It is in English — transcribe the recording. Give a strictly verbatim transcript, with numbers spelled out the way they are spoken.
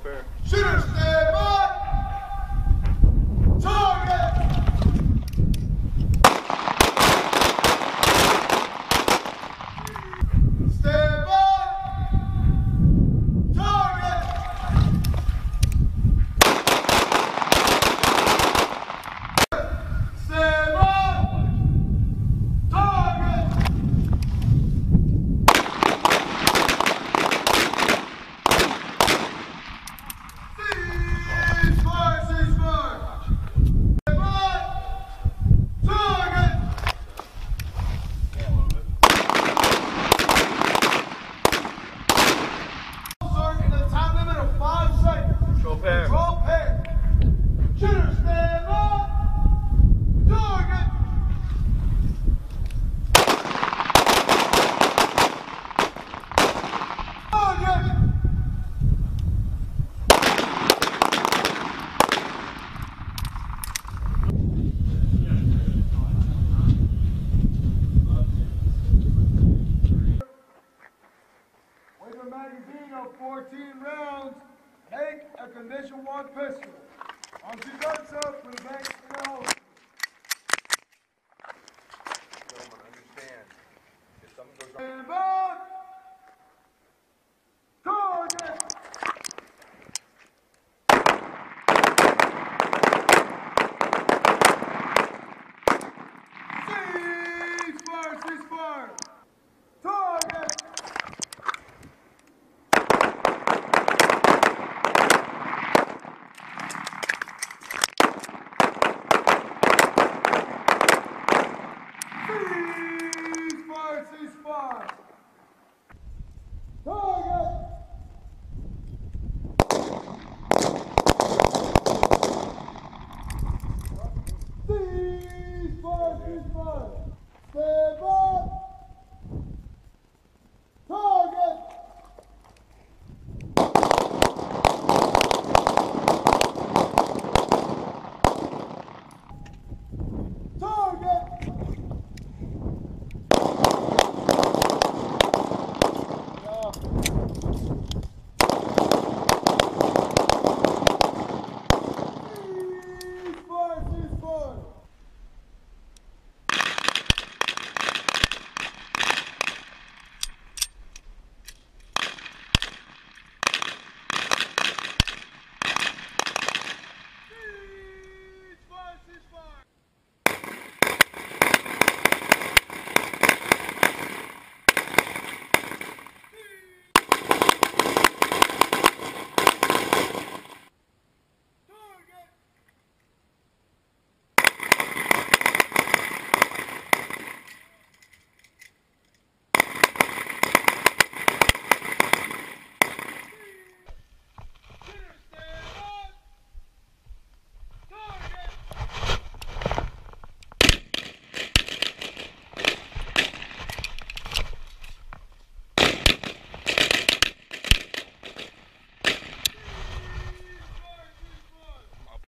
pair. Shooter, stand by. Target. Stand by. Target. Stand by. Target. Cease fire, cease fire. Stand by. Target. Sir, in a time limit of five seconds. Control pair. Control pair. Shooter, stand by. Target. Target. With a magazine of fourteen rounds, make a condition one pistol. Once you've done so, put it back in the holster.